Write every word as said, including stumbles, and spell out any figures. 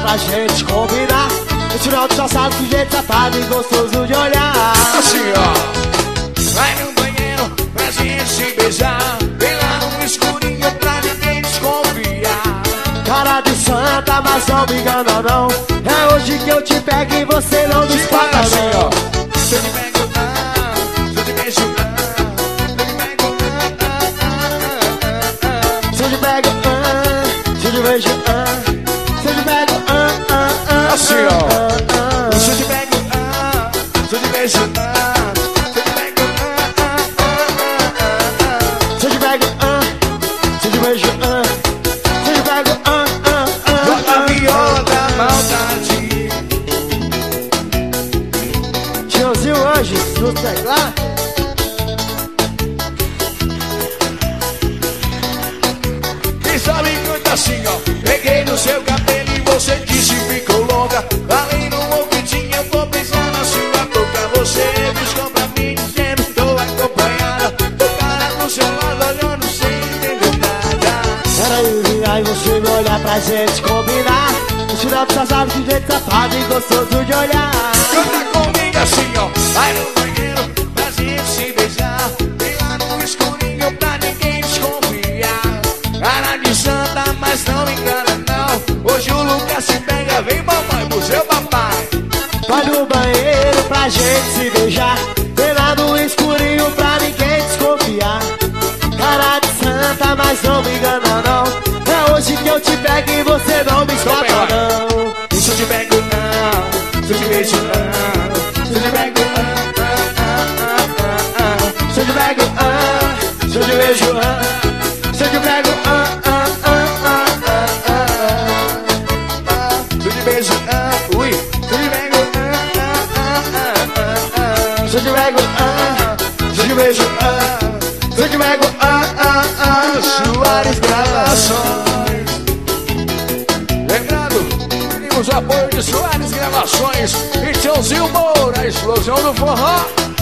pra gente combinar. No final do já sabe que jeito safado e gostoso de olhar. Assim, ó. Vai no banheiro pra gente se beijar. Vem lá no escurinho pra ninguém desconfiar. Cara de santa, mas não me engana não. É hoje que eu te pego e você não me escapa assim, não. ó. Se eu te pego, ah, se eu te beijo, ah, se eu te pego, ah, Se eu te pego, ah, se eu te beijo, ah, se eu te pego, ah, ah, ah, assim, ó. ah, ah, ah. Se eu te pego, ah, se eu te beijo, ah, se eu te pego, ah, ah, ah, ah, ah. Se eu te pego, ah, se eu te beijo, ah, se eu te pego, ah, ah, ah, Bota a ah, viola da ah, maldade. Tiozinho hoje, no teclado. Quem sabe canta assim, ó. Peguei no seu cabelo e você disse ficou louca. Ali no ouvidinho eu tô pensando na sua boca. Você piscou pra mim dizendo tô acompanhada. Tô cara do seu lado olhando sem entender nada. Peraí, aí você me olhar pra gente combinar. No final do sabe que jeito safado e gostoso de olhar. Canta comigo assim, ó. Vai no banheiro pra gente se beijar. Vem lá no escurinho pra ninguém desconfiar. Cara de santa, mas não me engana não. Hoje o Lucas se pega, vem mamãe pro seu papai. Vai no banheiro pra gente se beijar. Vem lá no escurinho pra ninguém desconfiar. Cara de santa, mas não me engana não. É hoje que eu te pego e você não me escapa não. Se eu te pego não, se eu te beijo não. Se eu te pego não, ah, ah, ah, ah. Se eu te pego, ah, se eu te beijo, ah, se eu te pego, ah, ah, ah, ah, ah, ah, ah. Se eu te beijo, ah, ui. Se eu te pego, ah, ah, ah, ah, ah. Se eu te pego, ah, se eu te beijo, ah, se eu te pego, ah, ah, ah, Soares Gravações. Lembrando, temos o apoio de Soares Gravações e Tiozinho Moura, a explosão do forró.